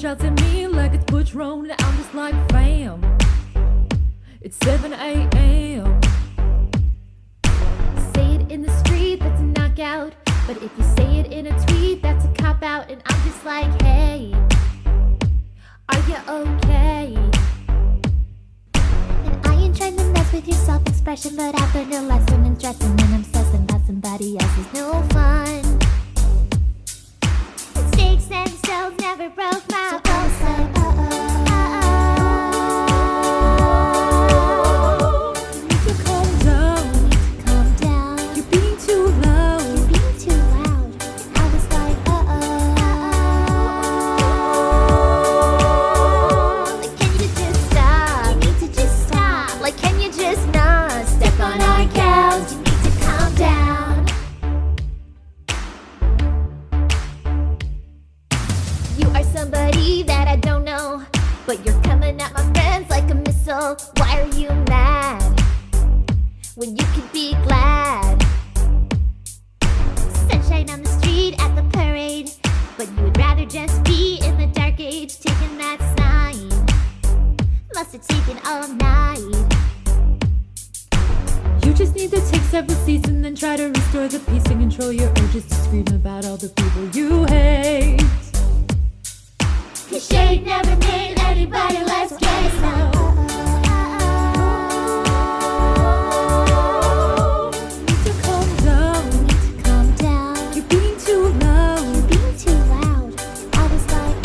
shouts at me like it's Patron, and I'm just like, fam, it's 7 a.m. Say it in the street, that's a knockout. But if you say it in a tweet, that's a cop-out. And I'm just like, hey, are you okay? And I ain't trying to mess with your self-expression, but I've learned a lesson in stressing and obsessing about somebody else is no fun. Sticks and stones never broke my bones. Somebody that I don't know, but you're coming at my friends like a missile. Why are you mad when you could be glad? Sunshine on the street at the parade, but you would rather just be in the dark age. Taking that sign must have taken all night. You just need to take several seats and then try to restore the peace and control your urges to scream about all the people you hate. Cause shade never made anybody less gay. Need to calm down. You're being too loud. I was like,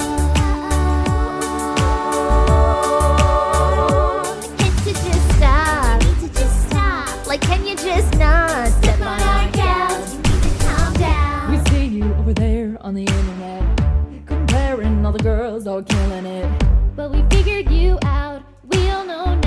Can't you just stop? Like, can you just not step on our cows? You need to calm down. We see you over there on the internet, comparing all the girls all killing it. But we figured you out. We all know